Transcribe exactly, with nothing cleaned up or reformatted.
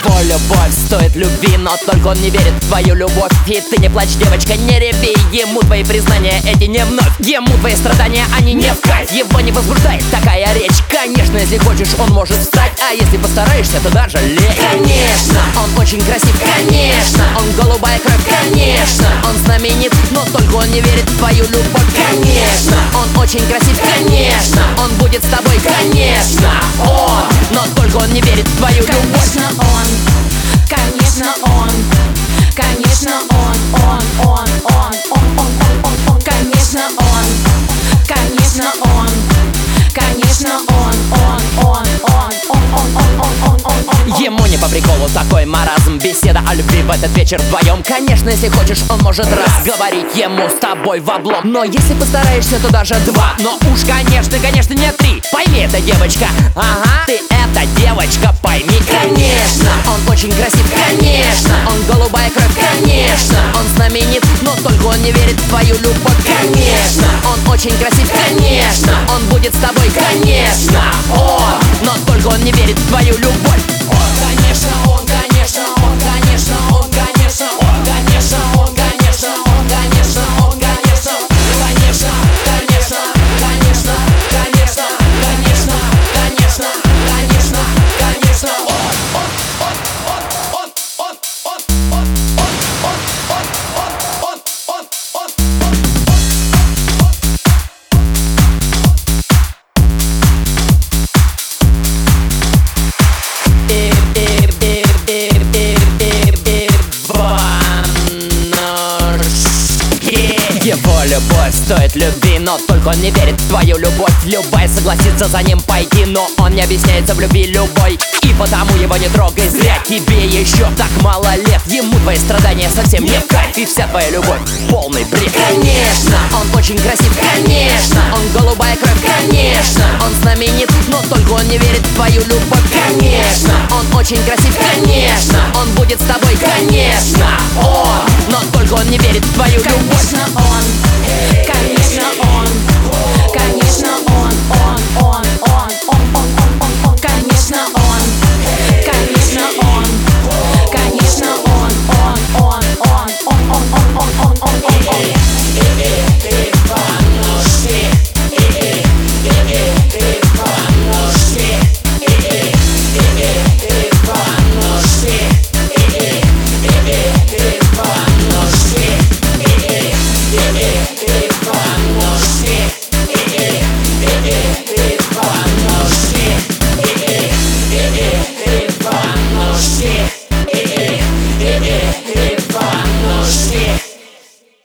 Его любовь стоит любви, но только он не верит в твою любовь. И ты не плачь, девочка, не реви. Ему твои признания эти не вновь. Ему твои страдания, они не в кайф. Его не возбуждает такая речь. Конечно, если хочешь, он может встать. А если постараешься, то даже лечь. Конечно, он очень красив. Конечно, он голубая кровь. Конечно, он знаменит, но только он не верит в твою любовь. Конечно, он очень красив. Конечно, он будет с тобой. Конечно, он, но только он не верит в твою любовь. Конечно он, конечно он, конечно он, он, он, он, он, он, он, он, он, конечно он, конечно он, конечно он, он, он, он, он, он, он, он, он, он. Ему не по приколу такой маразм. Беседа о любви в этот вечер вдвоем. Конечно, если хочешь, он может раз говорить ему с тобой в облом. Но если постараешься, то даже два. Но уж, конечно, конечно, не три. Пойми это, девочка, ага, ты это, девочка, пойми. Конечно, он очень красив. Конечно, он голубая кровь. Конечно, он знаменит, но только он не верит в твою любовь. Конечно, он очень красив. Конечно, он будет с тобой. Конечно, он, но только он не верит в твою любовь. Конечно он, конечно он, конечно он, конечно он, конечно он, конечно он, конечно он, конечно, конечно, конечно, конечно, конечно, конечно, конечно, конечно, конечно, он, он, он, он, он, он, он, он, он, он, он, он. Его любовь стоит любви, но только он не верит в твою любовь. Любая согласится за ним пойти, но он не объясняется в любви любой. И потому его не трогай зря, тебе еще так мало лет. Ему твои страдания совсем не в кайф, и вся твоя любовь полный бред. Конечно, он очень красив. Конечно, он голубая кровь. Конечно, он знаменит, но только он не верит в твою любовь. Конечно, он очень красив. Конечно, он будет с тобой. Конечно, он, но только он не верит в твою любовь. Конечно он, конечно